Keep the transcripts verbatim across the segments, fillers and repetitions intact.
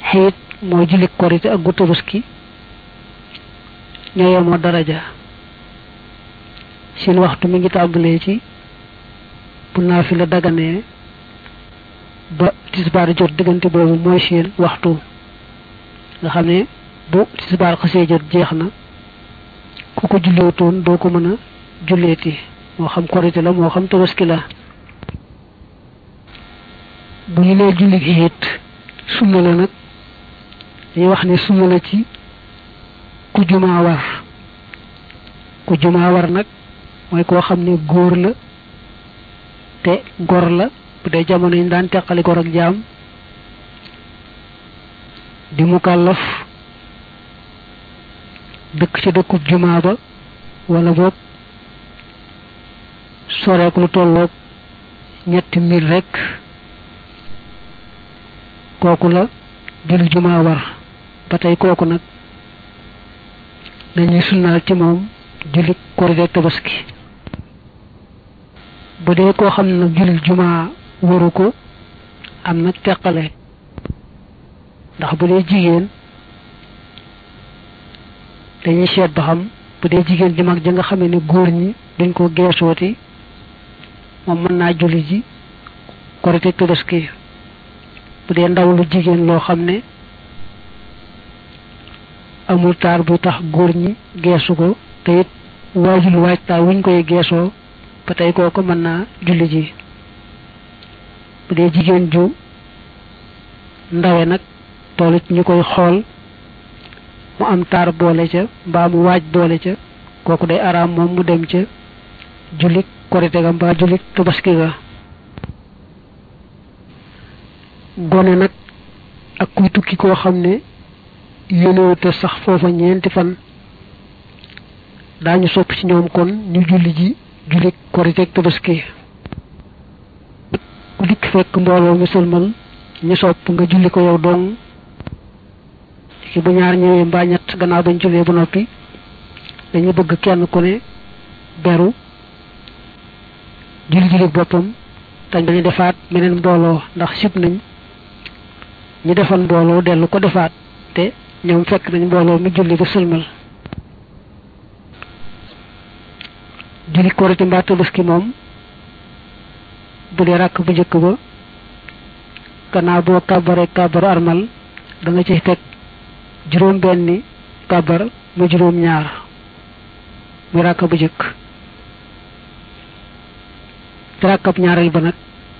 xeet mooy julli korite ak gu tabaski ñoo yemoo daraja seen waxtu mi ngi tàmbalee ci bu naafila daganee ba tisbaar jot diggante boobu mooy seen waxtu nga xam ne bu tisbaar xasee jot jeex na ku ko julleetoon doo ko mën a julleeti moo xam korite la moo xam tabaski la bu ñu nee julli xiit sunna la nag dañuy wax ne sunna la ci ku jumaa war ku jumaa war nag mooy koo xam ne góor la te gor la bu dee jamono yi daan teqali gor ak jaam di mukallaf dëkk ci dëkkub jumaa ba wala boog soreek lu tolloog ñetti mil rekk kooku la julli jumaa war ba tey kooku nag dañuy sunnaal ci moom julli korite tabaski bu dee koo xam ne nag julli jumaa waru ko am nag teqale ndax bu dee jigéen dañuy seet ba xam bu dee jigéen ji mag ja nga xamee ne góor ñi duñ ko geesooti moom mën naa julli ji korite tabaski bu dee ndaw lu jigéen loo xam ne amul taar bu tax góor ñi geesu ko te it waajul waajtaay wuñ koy geesoo ba tey kooku mën naa julli ji bu dee jigéen ju ndawe nag toolu ci ñu koy xool mu am taar boole ca mbaa mu waaj boole ca kooku day araam moom mu dem ca julli korite ga mbaa julli tabaski ga gone nag ak kuy tukki koo xam ne yéenewute sax foofa ñeenti fan daañu sopp ci ñoom kon ñu julli ji julli korite ak tabaski ku dikk fekk mbooloo mi sëlmal ñu sopp nga julli ko yow dong ci bu ñaar ñëwee mbaa ñett gannaaw bañ jullee ba noppi dañu bëgg kenn ku ne beru julli julli boppam tañ dañu defaat meneen mbooloo ndax sib nañ ñu defal mbooloo dellu ko defaat te ñoom fekk nañ mbooloo mi julli ba sëlmal julli korite mbaa tabaski moom bu dee ràkk bu njëkk ba gannaaw boo kàbbare kàbbaru armal da nga ci teg juróom benni kàbbar mu juróom ñaar muy ràkk bu njëkk te ràkkab ñaareel ba nag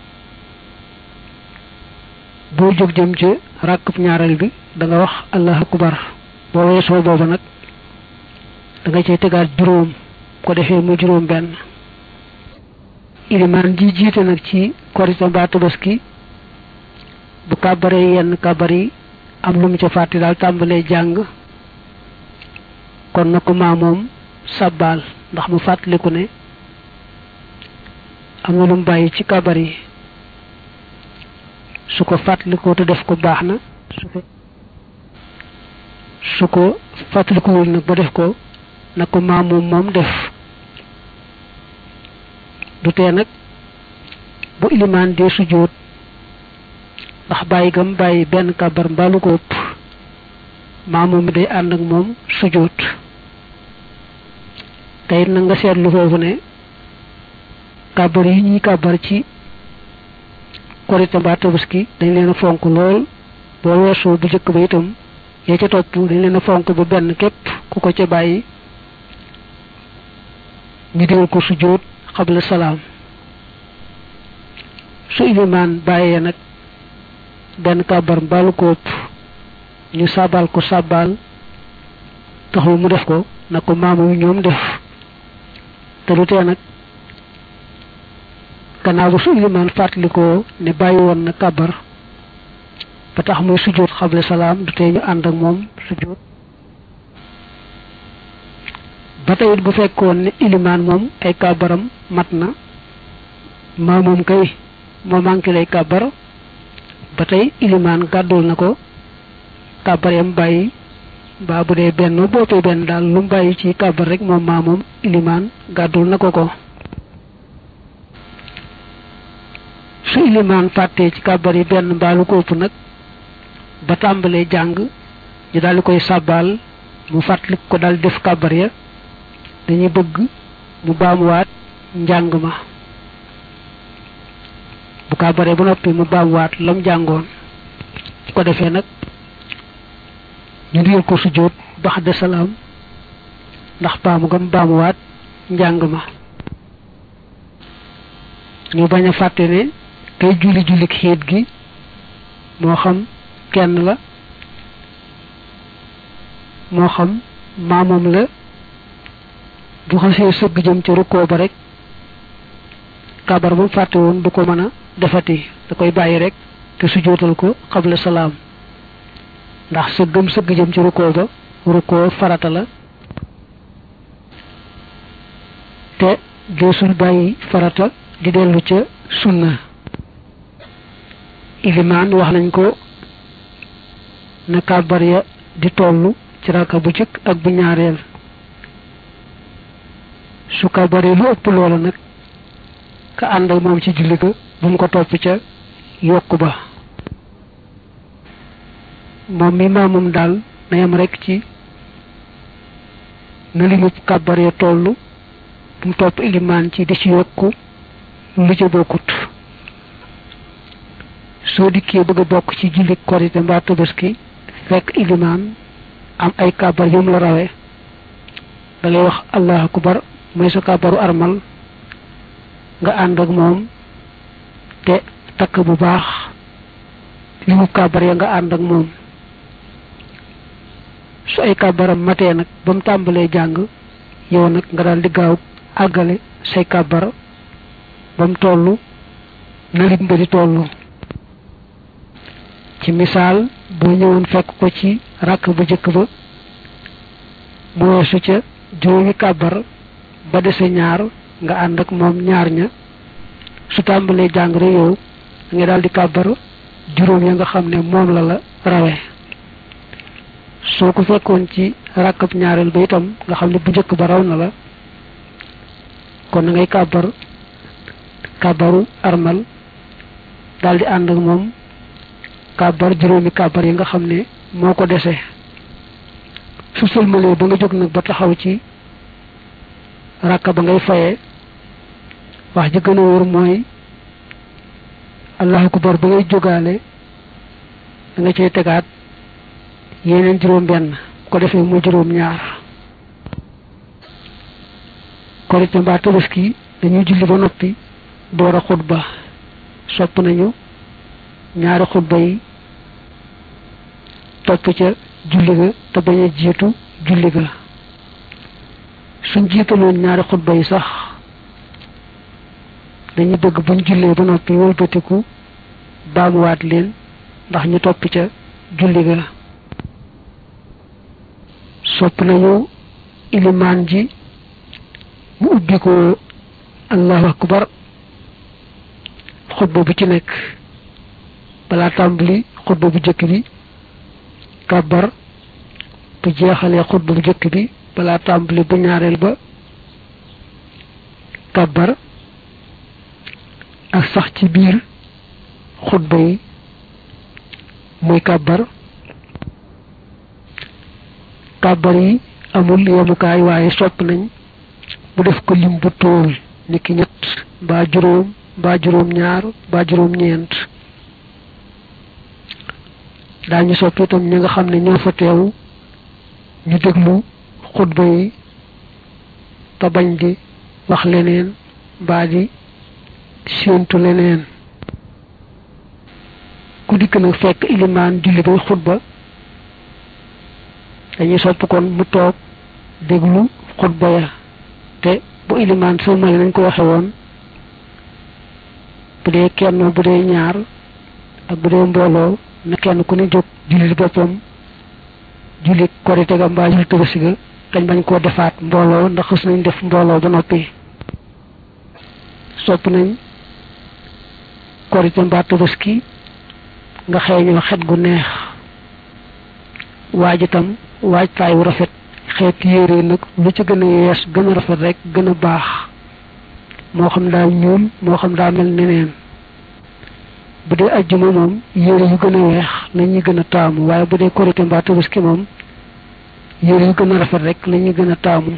boo jóg jëm ci ràkkab ñaareel bi da nga wax allahu akbar boo weesoo booba nag da nga cay tegaat juróom ko defee mu juróom benn ilimaan ji jiite nag ci korite mbaa tabaski bu kàbbaree yenn kàbbar yi am lu mu ca fàtte daal tàmbalee jàng kon na ko maa moom sàbbaal ndax mu fàttaliku ne am na lu mu bàyyi ci kàbbar yi su ko fàttalikoo te def ko baax na su ko fàttalikuwul nag ba def ko na ko maa moom moom def du tee nag bu ilimaan dee sujjóot ndax bàyyi gam bàyyi benn kàbbar mbaalu ko ëpp maa moom mi day ànd ak moom sujjóot tey na nga seetlu foofu ne kàbbar yi ñuy kàbbar ci korite mbaa tabaski dañ leen a fonk lool boo weesoo bu jëkk ba itam yee ca topp dañ leen a fonk ba benn képp ku ko ca bàyyi ñu digal ko sujjóot xabla salaam su ilimaan bàyyee nag benn kàbbar mbaalu ko ëpp ñu sàbbaal ko sàbbaal taxul mu def ko na ko maamu ñoom def te lu tee nag gannaaw bu su ilimaan fàttalikoo ne bàyyi woon na kàbbar ba tax muy sujjóot xabla salaam du tee ñu ànd ak moom sujjóot ba tey it bu fekkoon ne ilimaan moom ay kàbbaram mat na maa moom kay moo manqué lay kàbbar ba tey ilimaan gàddul na ko kàbbar yam bàyyi ba bu dee benn boppee benn daal lu mu bàyyi ci kàbbar rek moom maa moom ilimaan gàddul na ko ko su ilimaan fàttee ci kàbbar yi benn mbaalu ko ëpp nag ba tàmbalee jàng ñu daal di koy sàbbaal mu fàttali ko daal def kàbbar ya dañuy bëgg mu baamuwaat njàng ma bu kàbbaree ba noppi mu baamuwaat lam jàngoon su ko defee nag ñu digal ko sujjóot baxda salaam ndax baamu gam baamuwaat njàng ma ñu bañ a fàtte ne kay julli julli xiit gi moo xam kenn la moo xam maamam la bu xasee sëgg jëm ci rukkoo ba rek kabar bu fàtte woon du ko mën a defati da koy bàyyi rek te sujjóotal ko xabla salaam ndax sëggam sëgg jëm ci rukkoo ba rukkoo farata la te deesul bàyyi farata di dellu ca sunna ilimaan wax nañ ko na kabar ya di tollu ci raka bu jëkk ak bu ñaareel su kabaree lu ëpp loola nag ka ànd ak moom ci julli ga bu mu ko topp ca yokku ba moom mi maamum daal na yam rek ci na limu kabaree tollu bu mu topp ilimaan ci di ci yokku lu ca bokkut soo dikkee bëgg a bokk ci julli korite mbaa tabaski fekk ilimaan am ay kabar yum la rawe da ngay wax allahu akbar mooy sa kabaru armal nga ànd ak moom te takk bu baax li mu kabar ya nga ànd ak moom su ay kabaram matee nag ba mu tàmbalee jàng yow nag nga daal di gaaw àggale say kabar ba mu tollu na lim ba di tollu ci misaal boo ñëwoon fekk ko ci rakk bu jëkk ba mu weesu ca juróomi kàbbar ba dese ñaar nga ànd ak moom ñaar ña su tàmbalee jàng rek yow nga daal di kàbbar juróom ya nga xam ne moom la la rawe soo ko fekkoon ci rakkab ñaareel ba itam nga xam ne bu jëkk ba raw na la kon na ngay kàbbar kàbbaru armal daal di ànd ak moom kàbbar juróomi kàbbar yi nga xam ne moo ko dese su sëlmalee ba nga jóg nag ba taxaw ci rakka ba ngay fayee wax ji gën a wóor mooy allahu akbar ba ngay jógaale da nga cay tegaat yeneen juróom benn ko defee mu juróom ñaar korite mbaa tabaski dañuy julli ba noppi door a xutba sopp nañu ñaari xutba yi topp ca julli ga te bañ a jiitu julli ga suñ jiitaloon ñaari xutba yi sax dañu bëgg buñ jullee ba noppi wëlbatiku baamuwaat leen ndax ñu topp ca julli ga sopp nañu ilimaan ji mu ubbi ko allahu akbar xutba bu ci nekk balaa tàmbali xutba bu jëkk bi kàbbar bu jeexalee xutba bu jëkk bi balaa tàmbali bu ñaareel ba kàbbar ak sax ci biir xutba yi muy kàbbar kàbbar yi amul yemukaay waaye sopp nañ mu def ko lim bu tóol niki ñett mbaa juróom mbaa juróom ñaar mbaa juróom ñeent daañu sopp itam ñi nga xam ne ñoo fa teew ñu déglu xutba yi te bañ di wax leneen mbaa di séentu leneen ku dikk nag fekk ilimaan julli bay xutba dañuy sopp kon mu toog déglu xutba ya te bu ilimaan sëlmale nañ ko waxe woon bu dee kenn bu dee ñaar ak bu dee mbooloo na kenn ku ne jóg julli boppam julli korite ga mbaa julli tabaski ga kañ bañ koo defaat mbooloo ndax xës nañ def mbooloo ba noppi sopp nañ korite mbaa tabaski nga xeeñoo xet gu neex waaj itam waaj taay wu rafet xeet yére nag lu ci gën a yees gën a rafet rek gën a baax moo xam daa ñuul moo xam daa mel neneen bu dee ajjuma moom yére yu gën a weex nañu gën a taamu waaye bu dee korite mbaa tabaski moom yére yu gën a rafet rek lañu gën a taamu.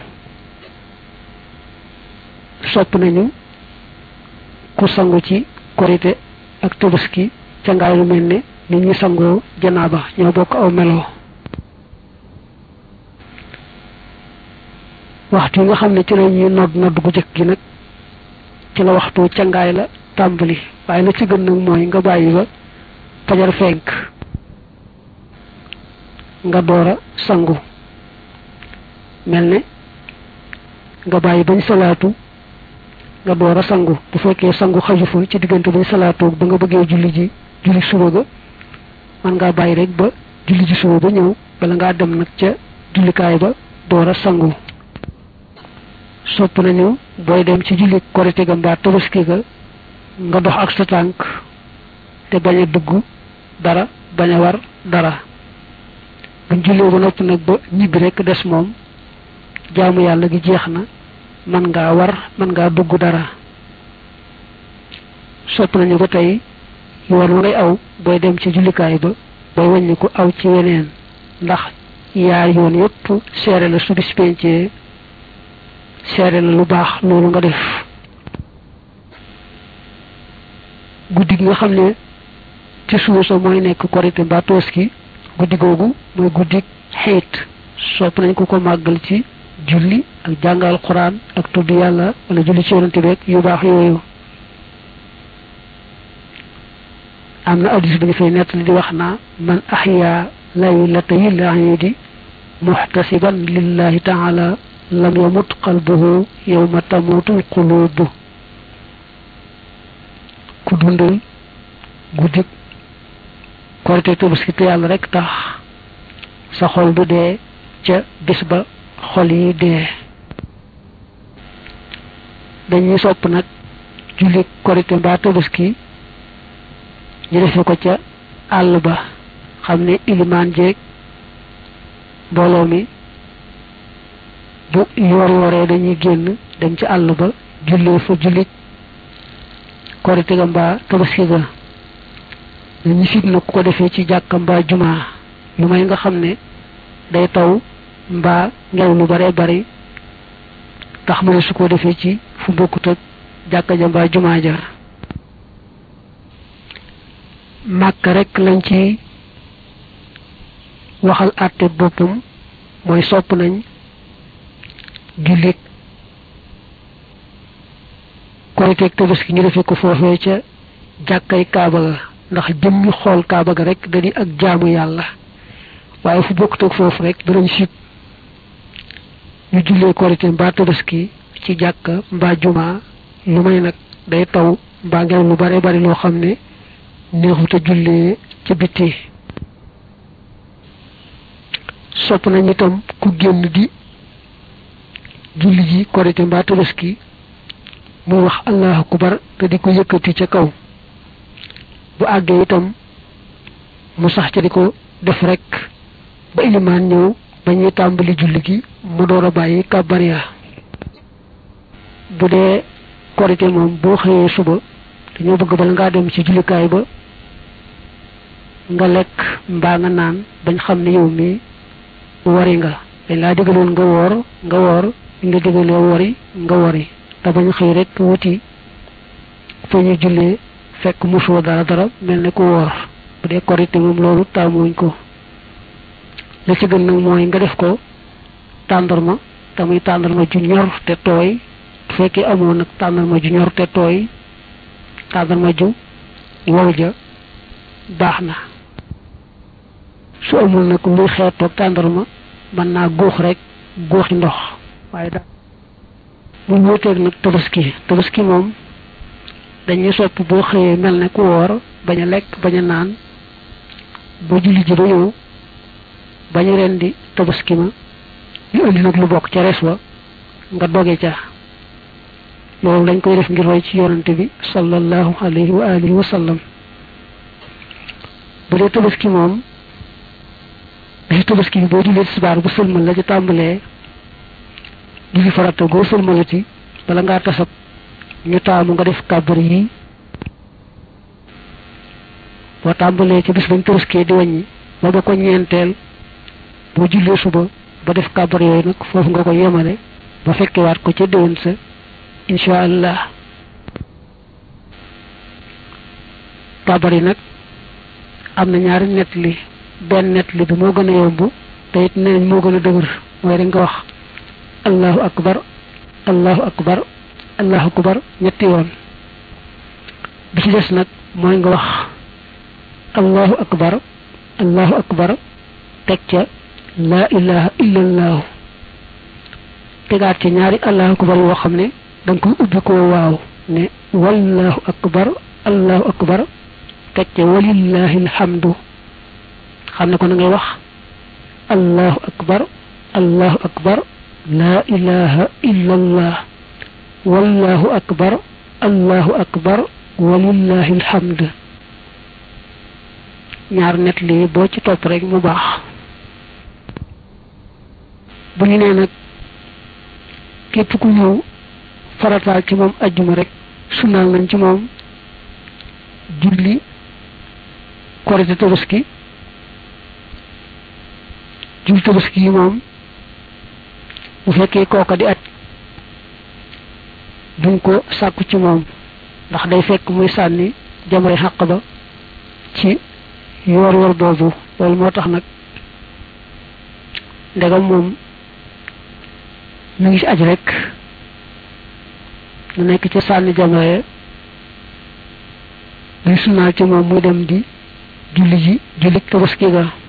sopp nañu ku sangu ci korite ak tabaski ca ngaay lu mel ne nit ñi sangoo janaaba ñoo bokk aw meloo. waxtu yi nga xam ne ci la ñuy nodd nodd gu jëkk gi nag ci la waxtu ca ngaay la tàmbali waaye la ci gën nag mooy nga bàyyi ba fajar fenk nga door a sangu mel ne nga bàyyi bañ salaatu nga door a sangu bu fekkee sangu xaju fa ci diggante bañ salaatu ba nga bëggee julli ji julli suba ga man ngaa bàyyi rek ba julli ji suba ba ñëw bala ngaa dem nag ca jullikaay ba door a sangu. sopp nañu booy dem ci julli korite ga mbaa tabaski ga nga dox ak sa tànk te bañ a dugg dara bañ a war dara buñ jullee ba noppi nag ba ñibbi rek des moom jaamu yàlla gi jeex na man ngaa war man ngaa dugg dara. sopp nañu ba tey yoon wa ngay aw booy dem ci jullikaay ba booy wàññi ko aw ci weneen ndax yaar yoon yépp seere la su bis pencee seere la lu baax loolu nga def. guddi gi nga xam ne ci suuf sa mooy nekk korite mbaa tabaski guddi googu mooy guddi xeet sopp nañ ko ko màggal ci julli ak jàngal Alxuraan ak tudd yàlla wala julli ci yonante beek yu baax yooyu. am na hadiis bi ñu fay nettali di wax naa man ahya laylatayil iidi muhtasiban lillahi taala lam yamut qalbuhu yawma tamutul qulub. ku dundal guddi korite tabaski te yàlla rek tax sa xol du dee ca bis ba xol yi dee. dañuy sopp nag julli korite mbaa tabaski ñu defe ko ca àll ba xam ne ilimaan jeeg mbooloo mi bu yoor yooree dañuy génn dem ci àll ba jullee fa jullit korite ga mbaa tabaski ga. dañuy fit nag ku ko defee ci jàkka mbaa jumaa lu may nga xam ne day taw mbaa ngelaw lu bare bari tax mu ne su ko defee ci fu bokkut ak jàkka ja mbaa jumaa ja. màkk rek lañ ci waxal àtte boppam mooy sopp nañ jullit korite ak tabaski ñu defee ko foofee ca jàkkay kaaba ga ndax jëmmi xool kaaba ga rek dañuy ak jaamu yàlla waaye fu bokkut ak foofu rek danañ sit ñu jullee korite mbaa tabaski ci jàkka mbaa jumaa lu may nag day taw mbaa ngelaw lu bare bari loo xam ne neexut a jullee ca bitti. sopp nañ itam ku génn di julli ji korite mbaa tabaski muy wax allahu akbar te di ko yëkkati ca kaw bu àggee itam mu sax ca di ko def rek ba ilimaan ñëw ba ñuy tàmbali julli gi mu door a bàyyi kàbbar ya. bu dee korite moom boo xëyee suba dañoo bëgg bala ngaa dem ci jullikaay ba nga lekk mbaa nga naan bañ xam ne yow mi wari nga dañ laa digaloon nga woor nga woor nga digalee wori nga wori te bañ xëy rek wuti fa ñu jullee fekk musoo dara dara mel ne ku woor. bu dee korite moom loolu taamuñ ko. la ci gën nag mooy nga def ko tàndarma te muy tàndarma ju ñor te tooy bu fekkee amoon nag tàndarma ju ñor te tooy tàndarma ju wow ja baax na. su amul nag luy xeetoog tàndarma mën naa góox rek góoxi ndox waaye daal mu wuuteeg nag tabaski tabaski moom dañuy sopp boo xëyee mel ne ku woor bañ a lekk bañ a naan ba julli ji ba ñëw bañu rendi tabaski ma ñu indi nag lu bokk ca res wa nga doge ca. loolu dañ koy def ngir roy ci yonante bi sallallahu alayhi wa alihi wa sallam. bu dee tabaski moom bisu tabaski bi boo jullee tisbaar bu sëlmal la ca tàmbalee julli farata goo sëlmalati bala ngaa tasab ñu taamu nga def kàbbar yi boo tàmbalee ci bis bañ tëruskee di wàññi ba ba ko ñeenteel boo jullee suba ba def kàbbar yooyu nag foofu nga ko yemale ba fekkewaat ko ca déwén sa insha allah kàbbar yi nag am na ñaari nett li benn nett li bi moo gën a yomb te it neenañ moo gën a dëgër mooy da nga wax allahu akbar allahu akbar allahu akbar ñetti yoon bi ci des nag mooy nga wax allahu akbar allahu akbar teg ca laa ilaha illa allahu tegaat ci ñaari allahu akbar yoo xam ne da nga koy ubbi koo waaw ne wallahu akbar allahu akbar teg ca walillahi alhamdu xam ne ko na ngay wax allahu akbar allahu akbar laa ilaha illa allah wallahu akbar allahu akbar walillahi alhamd ñaar net lii boo ci topp rek mu baax bu ñu nee nag képp ku ñëw farataal ci moom ajjuma rek sunnaal nañ ci moom julli korite tabaski julli tabaski yi moom bu fekkee kooka di at duñ ko sàkku ci moom ndax day fekk muy sànni jamray xàq ba ci yoor yoor boobu loolu moo tax nag ndegam moom mu ngi ci aj rek mu nekk ci sànni jamraye duy sunnaal ci moom muy dem di julli ji julli tabaski ga